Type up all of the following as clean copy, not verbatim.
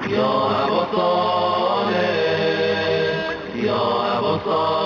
یا ابا صالح یا ابا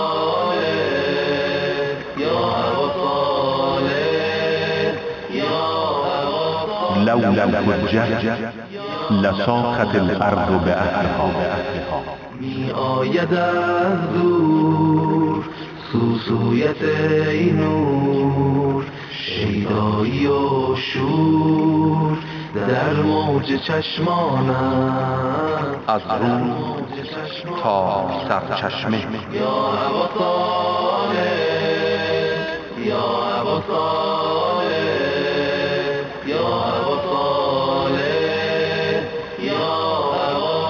صالح یا ابا صالح یا ابا صالح لولا الحجة لساخت الارض بأهلها. می آید از دور سوسویت ای نور، شیدایی و شور در موج چشمانم، از رود تا سرچشمه. یا ابا صالح یا ابا صالح یا ابا صالح یا ابا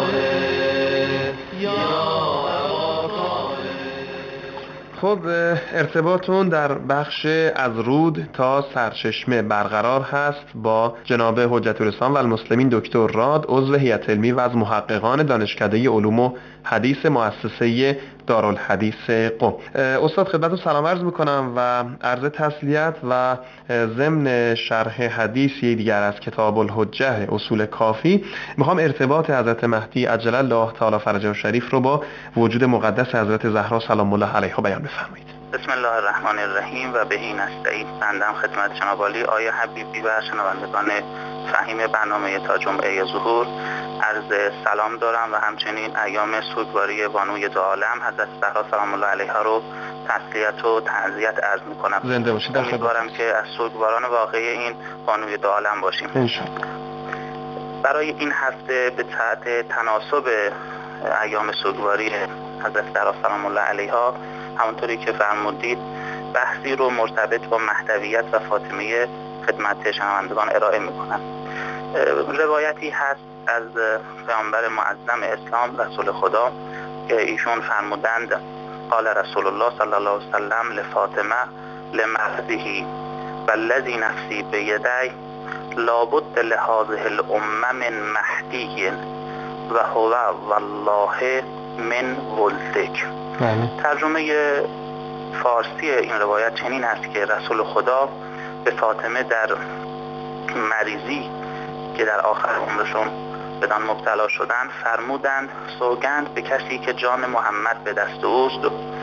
صالح یا ابا صالح. خب ارتباطون در بخش از رود تا سرچشمه برقرار هست با جناب حجت الاسلام و المسلمین دکتر راد، عضو هیئت علمی و از محققان دانشکده علوم و حدیث مؤسسه دارالحدیث قم. استاد خدمتتون سلام عرض میکنم و عرض تسلیت و ضمن شرح حدیثی دیگر از کتاب الحجه اصول کافی میخوام ارتباط حضرت مهدی عجل الله تعالی فرجه الشریف رو با وجود مقدس حضرت زهرا سلام الله علیها بیان بفرمایید. بسم الله الرحمن الرحیم و بهی نستعین. بندم خدمت جناب عالی آیه حبیبی و شنوندگان فهیم برنامه تا جمعه ظهور عرض سلام دارم و همچنین ایام سوگواری بانوی دو عالم حضرت زهرا سلام الله علیها رو تسلیت و تعزیت عرض میکنم. زنده باشید. امیدوارم که از سوگواران واقعی این بانوی دو عالم باشیم انشاءالله. برای این هفته به تحت تناسب ایام سوگواری حضرت زهرا سلام الله علیها همونطوری که فرمودید بحثی رو مرتبط با مهدویت و فاطمیه خدمت شنوندگان ارائه میکنم. روایتی هست از پیامبر معظم اسلام رسول خدا که ایشون فرمودند قال رسول الله صلی الله علیه وسلم لفاطمه لمرضه والذی نفسی بیدی لابد لهذه الامه من مهدی و هو والله من ولدک. ترجمه فارسی این روایت چنین است که رسول خدا به فاطمه در مریضی که در آخر عمرشون بدان مبتلا شدند فرمودند سوگند به کسی که جان محمد به دست اوست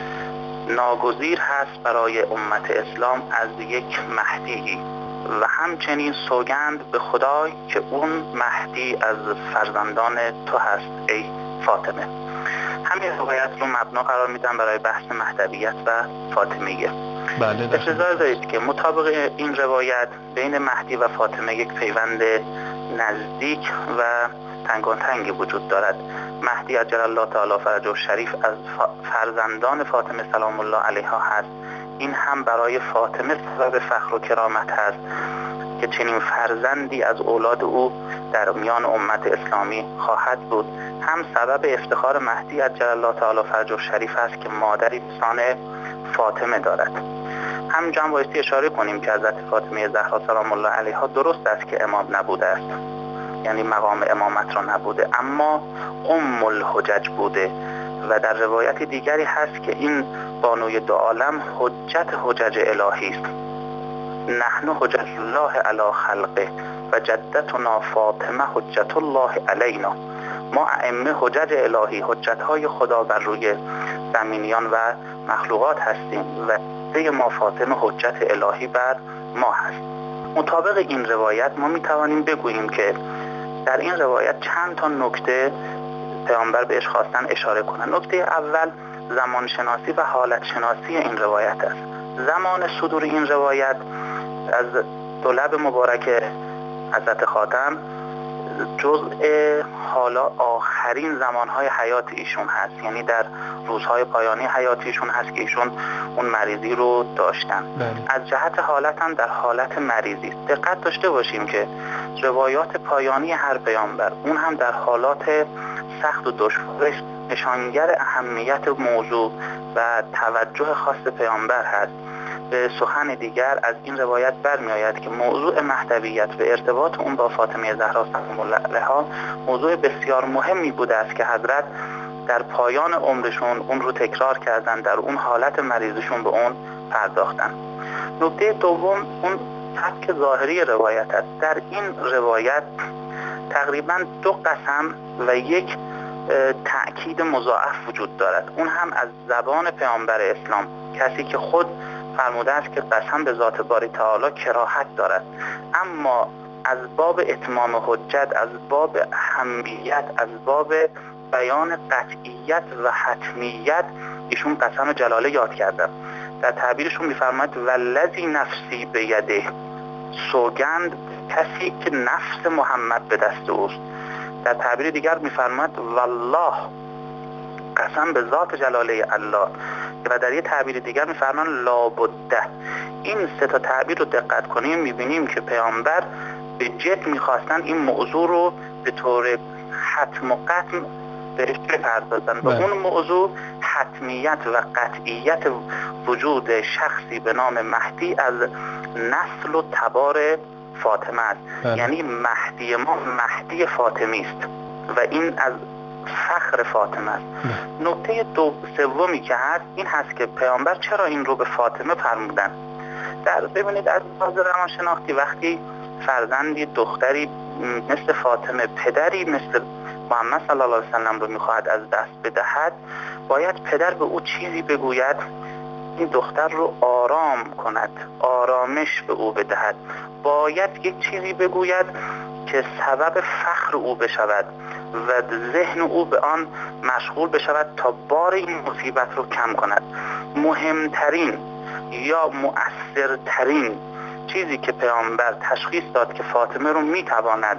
ناگزیر هست برای امت اسلام از یک مهدی و همچنین سوگند به خدای که اون مهدی از فرزندان تو هست ای فاطمه. همین روایت رو مبنا قرار میدم برای بحث مهدویت و فاطمیه. بله. اجازه دارید که مطابق این روایت بین مهدی و فاطمه یک پیوند نزدیک و تنگاتنگی وجود دارد. مهدی عجل الله تعالی فرجه الشریف از فرزندان فاطمه سلام الله علیها هست. این هم برای فاطمه سبب فخر و کرامت هست که چنین فرزندی از اولاد او در میان امت اسلامی خواهد بود. هم سبب افتخار مهدی عجل الله تعالی فرجه الشریف است که مادری بسان فاطمه دارد. هم جان بایستی اشاره کنیم که حضرت فاطمه زهرا سلام الله علیها درست است که امام نبوده است، یعنی مقام امامت را نبوده، اما ام الحجج بوده و در روایت دیگری هست که این بانوی دو عالم حجت حجج الهی است. نحن حجج الله علی خلقه و جدتنا فاطمه حجت الله علینا. ما ائمه حجج الهی، حجت‌های خدا بر روی زمینیان و مخلوقات هستیم و ما فاطمه حجت الهی بر ما هست. مطابق این روایت ما میتوانیم بگوییم که در این روایت چند تا نکته پیامبر بهش خواستن اشاره کنن. نکته اول زمان شناسی و حالت شناسی این روایت است. زمان صدور این روایت از دو لب مبارک حضرت خاتم جزء حالا آخرین زمانهای حیات ایشون هست، یعنی در روزهای پایانی حیات ایشون هست که ایشون اون مریضی رو داشتن. از جهت حالت هم در حالت مریضی است. دقت داشته باشیم که روایات پایانی هر پیامبر اون هم در حالات سخت و دشوارش نشانگر اهمیت موضوع و توجه خاص پیامبر هست. به سخن دیگر از این روایت برمی آید که موضوع مهدویت و ارتباط اون با فاطمه زهرا سلام الله علیها موضوع بسیار مهمی بوده است که حضرت در پایان عمرشون اون رو تکرار کردن، در اون حالت مریضشون به اون پرداختن. نکته دوم اون سبک ظاهری روایت است. در این روایت تقریبا 2 قسم و 1 تأکید مضاعف وجود دارد، اون هم از زبان پیامبر اسلام، کسی که خود فرموده است که قسم به ذات باری تعالی کراهت دارد، اما از باب اتمام حجت، از باب اهمیت، از باب بیان قطعیت و حتمیت ایشون قسم جلاله یاد کردن. در تعبیرشون می‌فرماید والذی نفسی بیده، سوگند کسی که نفس محمد به دست اوست. در تعبیر دیگر می‌فرماید والله، قسم به ذات جلاله الله. و در یه تعبیر دیگر می‌فرمان لابده. این 3 تا تعبیر رو دقت کنیم می‌بینیم که پیامبر به جد می‌خواستن این موضوع رو به طور حتم و قطع بهش بپردازن و اون موضوع حتمیت و قطعیت وجود شخصی به نام مهدی از نسل و تبار فاطمه است. یعنی مهدی ما مهدی فاطمی است و این از فخر فاطمه است. نکته سومی که هست این هست که پیامبر چرا این رو به فاطمه فرمودن. ببینید از لحاظ روانشناختی وقتی فرزندی دختری مثل فاطمه پدری مثل محمد صلی الله علیه وسلم رو میخواهد از دست بدهد، باید پدر به او چیزی بگوید این دختر رو آرام کند، آرامش به او بدهد، باید یک چیزی بگوید که سبب فخر او بشود و ذهن او به آن مشغول بشود تا بار این مصیبت رو کم کند. مهمترین یا مؤثرترین چیزی که پیامبر تشخیص داد که فاطمه رو میتواند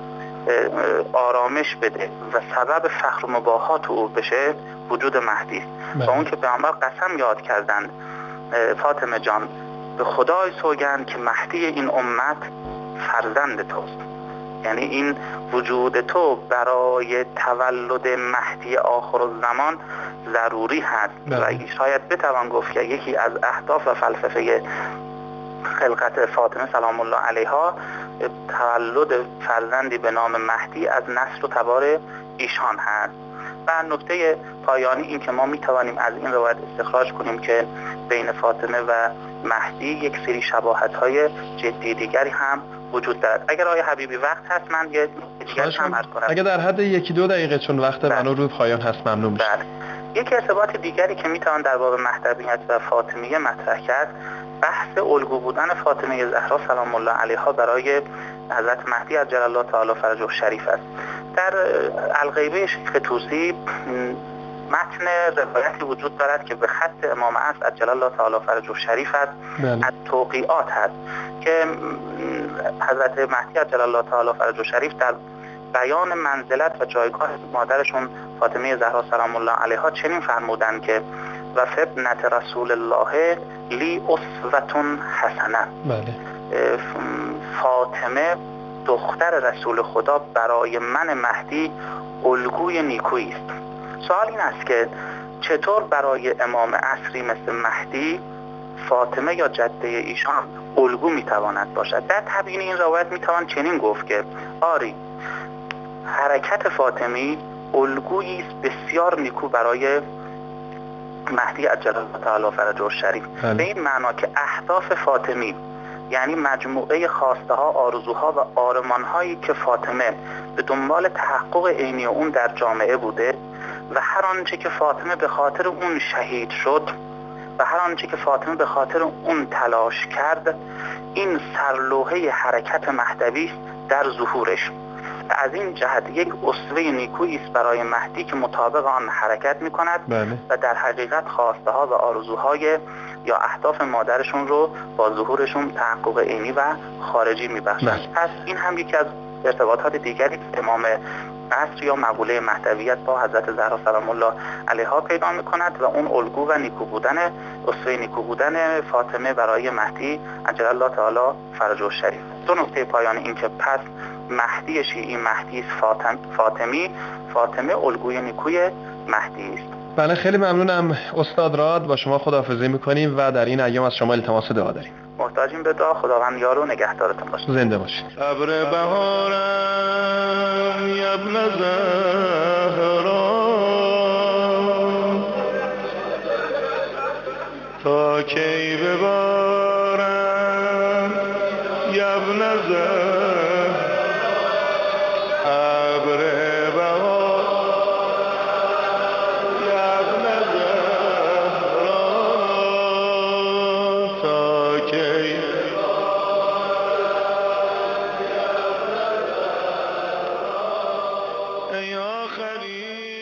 آرامش بده و سبب فخر و مباهات او بشه وجود مهدی است. و اون که پیامبر قسم یاد کردند فاطمه جان به خدای سوگند که مهدی این امت فرزند توست، یعنی این وجود تو برای تولد مهدی آخرالزمان ضروری هست. و شاید بتوان گفت که یکی از اهداف و فلسفه خلقت فاطمه سلام الله علیها تولد فرزندی به نام مهدی از نسل و تبار ایشان هست. و نکته پایانی این که ما میتوانیم از این روایت استخراج کنیم که بین فاطمه و مهدی یک سری شباهت‌های جدی دیگری هم وجود دارد. اگر آقای حبیبی وقت هست من یه دیگر هم عرض کنم. اگر در حد 1-2 دقیقه چون وقت منو رو پایان هست ممنون میشم. یک ارتباط دیگری که میتوان در باب مهدویت و فاطمیه مطرح کرد بحث الگو بودن فاطمه زهرا سلام الله علیها برای حضرت مهدی عجل الله تعالی فرجه شریف است. در الغیبه شیخ طوسی متن روایتی وجود دارد که به خط امام عصر عجل الله تعالی فرجه شریف است. از توقیعات هست که حضرت مهدی عجل الله تعالی فرجه شریف در بیان منزلت و جایگاه مادرشون فاطمه زهرا سلام الله علیها چنین فرمودند که و ابنت رسول الله لی اسوة حسنه. فاطمه دختر رسول خدا برای من مهدی الگوی نیکویی است. سوال این است که چطور برای امام عصری مثل مهدی فاطمه یا جده ایشان الگو میتواند باشد؟ در تبیین این روایت میتوان چنین گفت که آری حرکت فاطمی الگویی است بسیار نیکو برای مهدی عجل الله تعالی فرجه شریف. به این معنا که اهداف فاطمی یعنی مجموعه خواسته ها، آرزوها و آرمانهایی که فاطمه به دنبال تحقق عینی اون در جامعه بوده و هر آنچه که فاطمه به خاطر اون شهید شد و هر آنچه که فاطمه به خاطر اون تلاش کرد، این سرلوحه حرکت مهدوی است در ظهورش. از این جهت یک اسوه نیکویی است برای مهدی که مطابق آن حرکت می‌کند و در حقیقت خواسته ها و آرزوهای یا اهداف مادرشون رو با ظهورشون تحقق عینی و خارجی می‌بخشند. پس این هم یکی از ارتباطات دیگری که امام عصر یا مقوله مهدویت با حضرت زهرا سلام الله علیها پیدا می‌کند و اون الگو و نیکو بودن اسوه نیکو بودن فاطمه برای مهدی عجل الله تعالی فرجه شریف. دو نکته پایانی این که پس مهدی شیعی مهدی فاطمی، فاطمه الگوی نیکوی مهدی است. بله خیلی ممنونم استاد راد، با شما خداحافظی میکنیم و در این ایام از شما التماس دعا داریم. محتاجیم به دعا. خداوند یار و نگهدارتون باشه. زنده باشید. صبر بهارم ابن زهرا تا کی ببارم ابن زهرا ابر بهار ابن زهرا تا کی ای آخری